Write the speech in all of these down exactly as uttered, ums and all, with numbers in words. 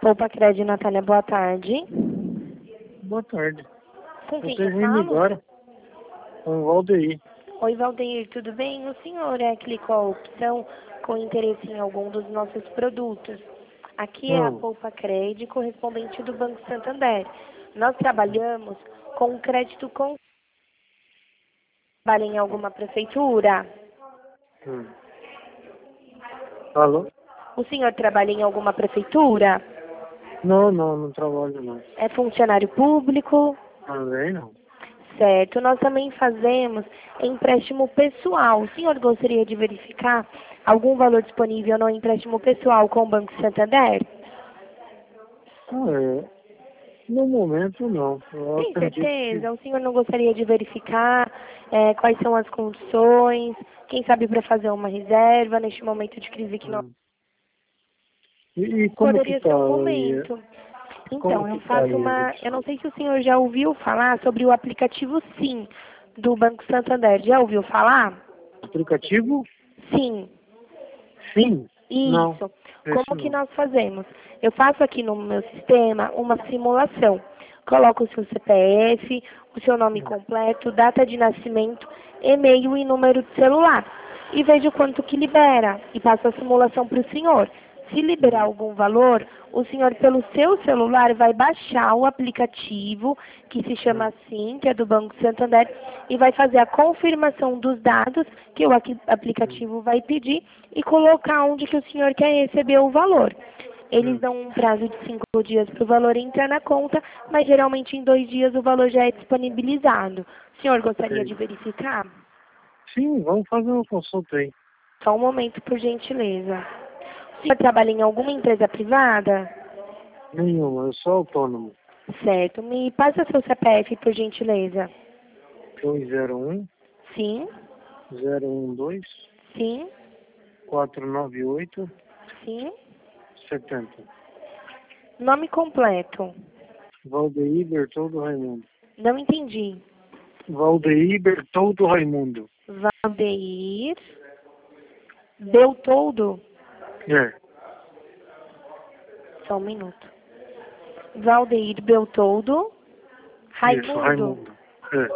Poupa Crédito, Natália, boa tarde. Boa tarde. Com quem Vocês eu vêm falo? agora com o Valdeir. Oi, Valdeir, tudo bem? O senhor é, clicou a opção com interesse em algum dos nossos produtos. Aqui é a Não. Poupa Crédito, correspondente do Banco Santander. Nós trabalhamos com crédito com... Trabalha em alguma prefeitura? Hum. Alô? O senhor trabalha em alguma prefeitura? Não, não, não trabalho não. É funcionário público? Também não. Certo. Nós também fazemos empréstimo pessoal. O senhor gostaria de verificar algum valor disponível no empréstimo pessoal com o Banco Santander? Ah, é. No momento não. Eu Tem acredito certeza? que... O senhor não gostaria de verificar é, quais são as condições? Quem sabe para fazer uma reserva neste momento de crise que nós... Hum. E, e como Poderia que tá ser um aí? momento. Como Então, eu que tá faço aí a uma... Eu redução? não sei se o senhor já ouviu falar sobre o aplicativo Sim, do Banco Santander. Já ouviu falar? Aplicativo? Sim. Sim. Não. Isso. Esse Como que não. nós fazemos? Eu faço aqui no meu sistema uma simulação. Coloco o seu C P F, o seu nome Hum. completo, data de nascimento, e-mail e número de celular. E vejo quanto que libera. E passo a simulação para o senhor. Se liberar Hum. algum valor, o senhor, pelo seu celular, vai baixar o aplicativo, que se chama Hum. assim, que é do Banco Santander, e vai fazer a confirmação dos dados que o aqui- Hum. aplicativo vai pedir e colocar onde que o senhor quer receber o valor. Eles Hum. dão um prazo de cinco dias para o valor entrar na conta, mas geralmente em dois dias o valor já é disponibilizado. O senhor gostaria de Sei. verificar? Sim, vamos fazer uma consulta aí. Só um momento, por gentileza. O senhor trabalha em alguma empresa privada? Nenhuma, eu sou autônomo. Certo. Me passa seu C P F, por gentileza. dois zero um, Sim, zero um dois, sim, quatro nove oito, sim. setenta. Nome completo. Valdeir Bertoldo Raimundo. Não entendi. Valdeir Bertoldo Raimundo. Valdeir Beltoldo. É, Só um minuto. Valdeir Beltoldo isso, Raimundo. Raimundo. É.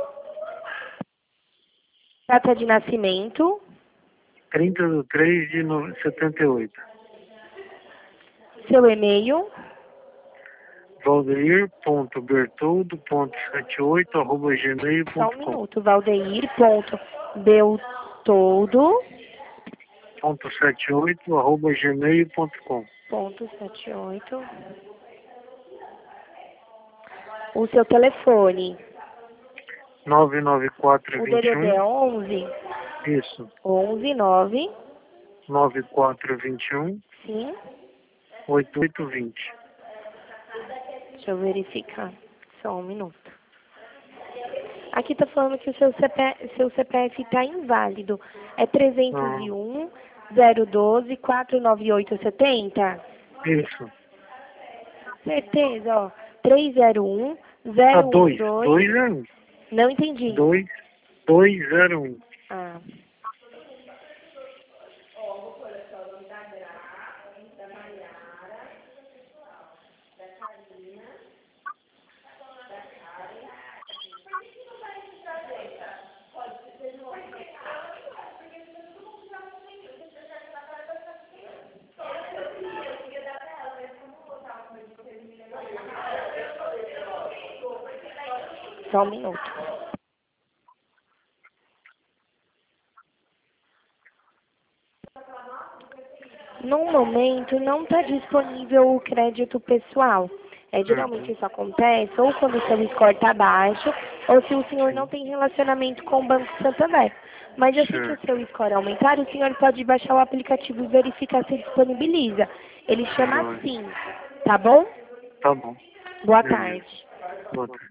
Data de nascimento. trinta de três de no- setenta e oito. Seu e-mail. Valdeir.bertoldo.setenta e oito arroba gmail Só um ponto com. minuto. Valdeir ponto Beltoldo Ponto setenta e oito arroba gmail ponto com. ponto setenta e oito. O seu telefone. nove nove quatro O vinte e D D D um. é onze. Isso. onze nove. nove quatro dois um, Sim. oito oito dois zero. Deixa eu verificar. Só um minuto. Aqui tá falando que o seu C P, seu C P F está inválido. É trezentos Ah, e um, zero doze, quatrocentos e noventa e oito, setenta? isso. Certeza, ó. trezentos e um, Ah, zero um dois. dois. dois zero um. Não entendi. dois, dois zero um. Ah. Só um minuto. No momento, não está disponível o crédito pessoal. É, geralmente Uhum. isso acontece ou quando o seu score está baixo, ou se o senhor não Sim. tem relacionamento com o Banco Santander. Mas assim que o Certo. seu score aumentar, o senhor pode baixar o aplicativo e verificar se disponibiliza. Ele chama Vai. Sim, tá bom? Tá bom. Boa Beleza. tarde. Boa tarde.